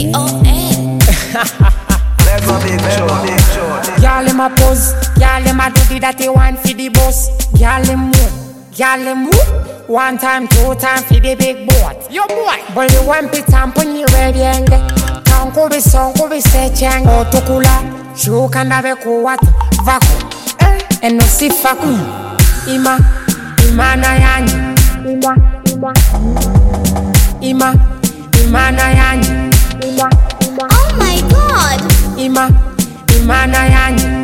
C-O-N. Y'all let my pose, y'all let my do the dirty one for the boss. Y'all let move, y'all let move. One time, two time for the big boat. Yo boy, but you want pit and put you ready and tanko be song be searching. Otukula, shukanda be kuwat vaku. Eno sifaku, imana yanyi, imana yanyi. Oh my god! Imana yanyi,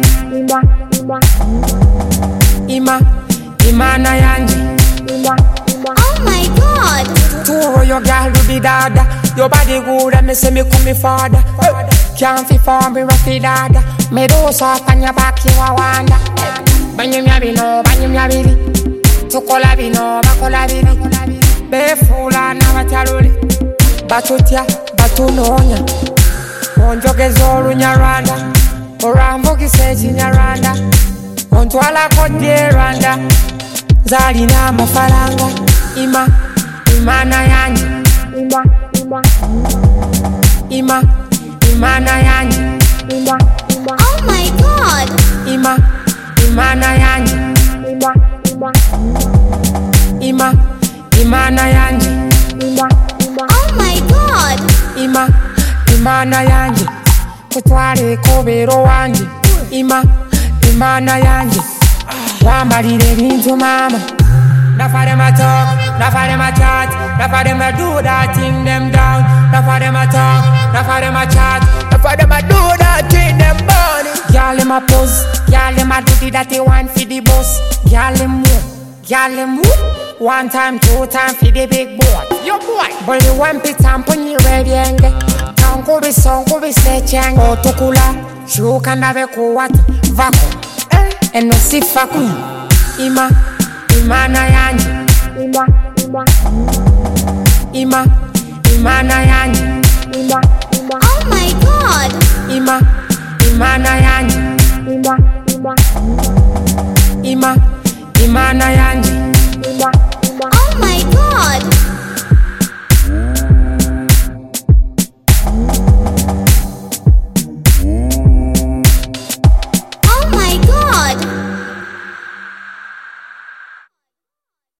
imana yanyi. Oh my god! Turo your girl do the dada. Your body good and me say me come me father. Can't fi form me roughy dada. Me do soft on your back you a wonder. Banyum ya bino, banyum ya bili. Tukola bino, bakola bili. Be fula na wataluli. Batutia, batunonya. Onjoge zoru nyaranda. Orambo kiseji nyaranda. Ontwala kodye randa. Zali na mafalanga. Imana yanyi. Imana yanyi. Oh my god! Imana yanyi. Imana yanyi. Oh my god! Imana yanyi. Kutwale kobero wanji. Imana yanyi. Wamalire bintu mama. Enough of them a talk, enough of them a chat, enough of them a do that thing them down. Enough of them a talk, enough of them a chat, enough of them a do that thing them burn. Y'all them a pose, y'all them a do the dirty one for the boss. Y'all them move, one time, two time for the big boy. Yo boy, but you want pit and put you ready and tanko be song be searching. Otukula, shukanda be kuwat vaku. Eno sifaku, imana yanyi, imana yanyi. Oh my god! Imana yanyi, imana yanyi.